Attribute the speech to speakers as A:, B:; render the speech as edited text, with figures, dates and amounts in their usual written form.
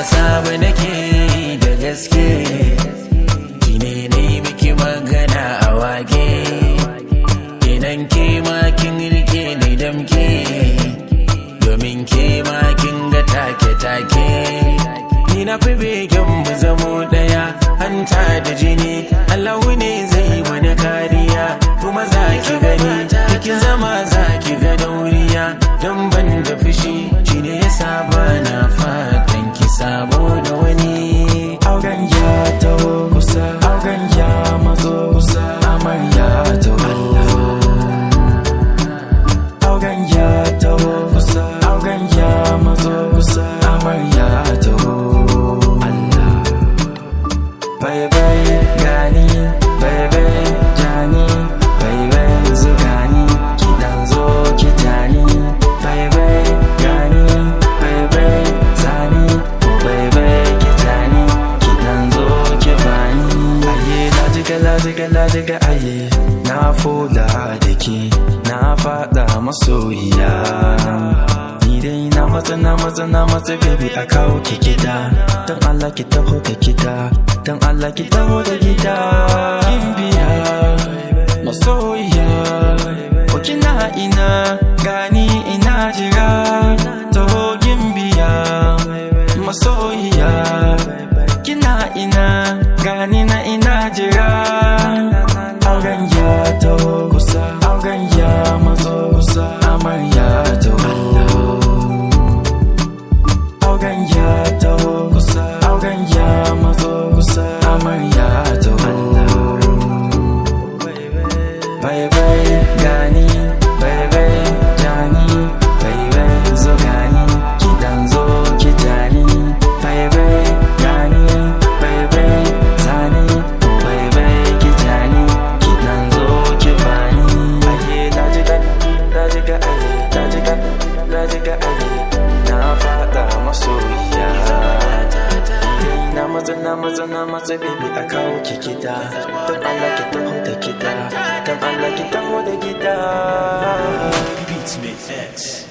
A: wasa ba nake da gaske, shine ne miki magana a wage, idan ke ma kin rike ni damke, domin ke ma kin ga take-take. Ni na fi begen mu zamo daya, hanta da jini, Allah ne zai wani kariya, kuma za ki gani cikin zama za ki ga dauriya, don ban da fushi shine yasa ba na fatan ki sabo da wani.
B: Auren ya taho kusa, auren ya mazo kusa, amarya taho. Auren ya taho kusa, auren ya mazo kusa, amarya taho. Bye-bye gani, bye-bye jani, bye-bye zugani, kidan zo ki jani. Bye-bye gani, bye-bye zani, bye-bye ki jani, kidan zo ki bani. Aye lajiga aye, na fola da ke, na fada masoyiya. Ni dai na matsa baby a kawo ki gida, don Allah ki taho da gida, don Allah ki taho da gida. Kin biya masoyiya, ko kina ina gani ina jira, taho kin biya masoyiya. Kina ina gani na ina jira. Auren ya taho kusa, auren ya mazo kusa, amarya taho. Auren ya taho kusa, auren ya mazo kusa, amarya taho. Bye-bye gani, bye-bye jani, bye-bye zo gani, kidan zo ki jani. Bye-bye gani, bye-bye zani, bye-bye ki jani, kidan zo ki bani. Aye lajiga aye, na fada masoyiya. Na matsa baby a kawo ki gida, don Allah ki taho da gida, don Allah ki taho da gida.
A: Beatsmith X.